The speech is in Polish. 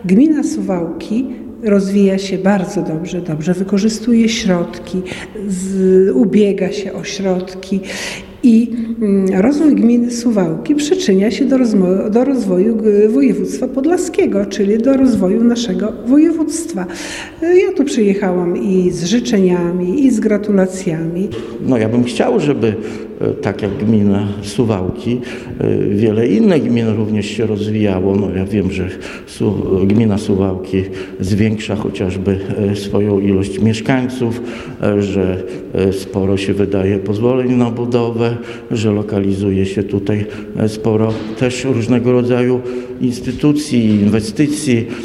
Gmina Suwałki rozwija się bardzo dobrze wykorzystuje środki, ubiega się o środki i rozwój gminy Suwałki przyczynia się do rozwoju województwa podlaskiego, czyli do rozwoju naszego województwa. Ja tu przyjechałam i z życzeniami, i z gratulacjami. No ja bym chciał, żeby tak jak gmina Suwałki, wiele innych gmin również się rozwijało. No ja wiem, że gmina Suwałki zwiększa chociażby swoją ilość mieszkańców, że sporo się wydaje pozwoleń na budowę, że lokalizuje się tutaj sporo też różnego rodzaju instytucji, inwestycji.